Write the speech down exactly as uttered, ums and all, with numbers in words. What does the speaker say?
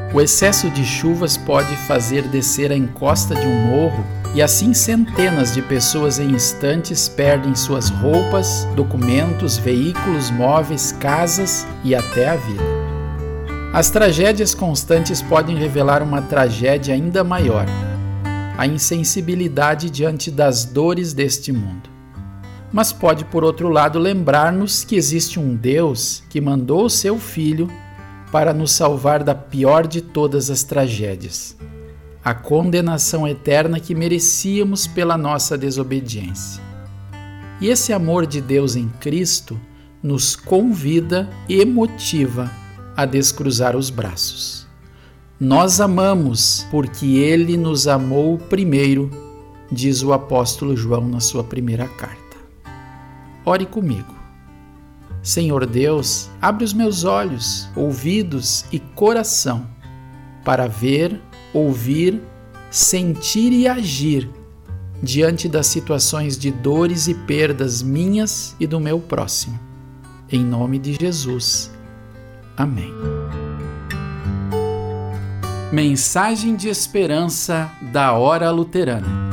O excesso de chuvas pode fazer descer a encosta de um morro e assim centenas de pessoas em instantes perdem suas roupas, documentos, veículos, móveis, casas e até a vida. As tragédias constantes podem revelar uma tragédia ainda maior: a insensibilidade diante das dores deste mundo. Mas pode, por outro lado, lembrar-nos que existe um Deus que mandou o seu Filho para nos salvar da pior de todas as tragédias, a condenação eterna que merecíamos pela nossa desobediência. E esse amor de Deus em Cristo nos convida e motiva a descruzar os braços. Nós amamos porque Ele nos amou primeiro, diz o apóstolo João na sua primeira carta. Ore comigo. Senhor Deus, abre os meus olhos, ouvidos e coração para ver, ouvir, sentir e agir diante das situações de dores e perdas minhas e do meu próximo. Em nome de Jesus. Amém. Mensagem de esperança da Hora Luterana.